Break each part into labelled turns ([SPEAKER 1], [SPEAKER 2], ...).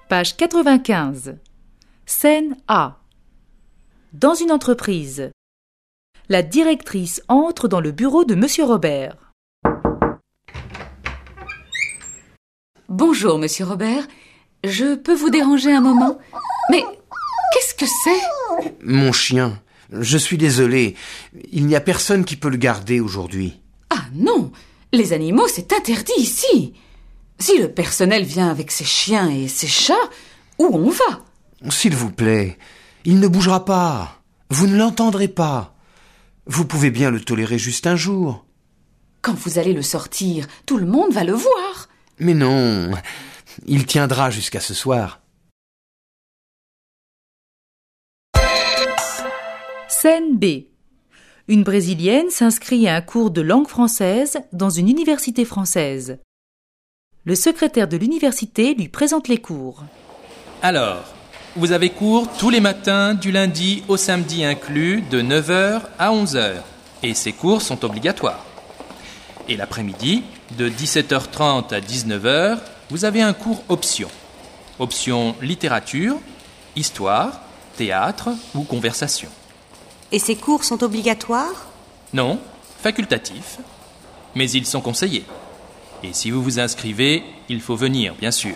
[SPEAKER 1] Page 95. Scène A. Dans une entreprise. La directrice entre dans le bureau de Monsieur Robert.
[SPEAKER 2] Bonjour, Monsieur Robert. Je peux vous déranger un moment? Mais qu'est-ce que c'est?
[SPEAKER 3] Mon chien. Je suis désolé. Il n'y a personne qui peut le garder aujourd'hui.
[SPEAKER 2] Ah non, les animaux, c'est interdit ici. Si le personnel vient avec ses chiens et ses chats, où on va?
[SPEAKER 3] S'il vous plaît, il ne bougera pas. Vous ne l'entendrez pas. Vous pouvez bien le tolérer juste un jour.
[SPEAKER 2] Quand vous allez le sortir, tout le monde va le voir.
[SPEAKER 3] Mais non, il tiendra jusqu'à ce soir.
[SPEAKER 1] Scène B. Une Brésilienne s'inscrit à un cours de langue française dans une université française. Le secrétaire de l'université lui présente les cours.
[SPEAKER 4] Alors, vous avez cours tous les matins du lundi au samedi inclus de 9h à 11h. Et ces cours sont obligatoires. Et l'après-midi, de 17h30 à 19h, vous avez un cours option. Option littérature, histoire, théâtre ou conversation.
[SPEAKER 5] Et ces cours sont obligatoires?
[SPEAKER 4] Non, facultatifs. Mais ils sont conseillés. Et si vous vous inscrivez, il faut venir, bien sûr.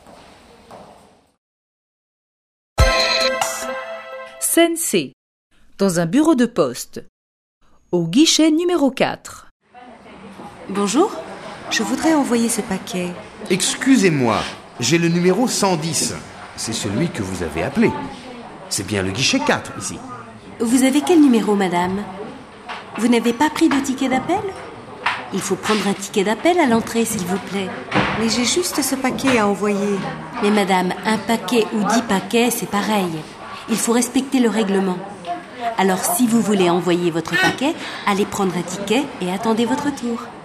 [SPEAKER 1] Scène C. Dans un bureau de poste. Au guichet numéro 4.
[SPEAKER 5] Bonjour, je voudrais envoyer ce paquet.
[SPEAKER 3] Excusez-moi, j'ai le numéro 110. C'est celui que vous avez appelé. C'est bien le guichet 4 ici.
[SPEAKER 5] Vous avez quel numéro, madame? Vous n'avez pas pris de ticket d'appel? Il faut prendre un ticket d'appel à l'entrée, s'il vous plaît. Mais j'ai juste ce paquet à envoyer. Mais madame, un paquet ou 10 paquets, c'est pareil. Il faut respecter le règlement. Alors, si vous voulez envoyer votre paquet, allez prendre un ticket et attendez votre tour.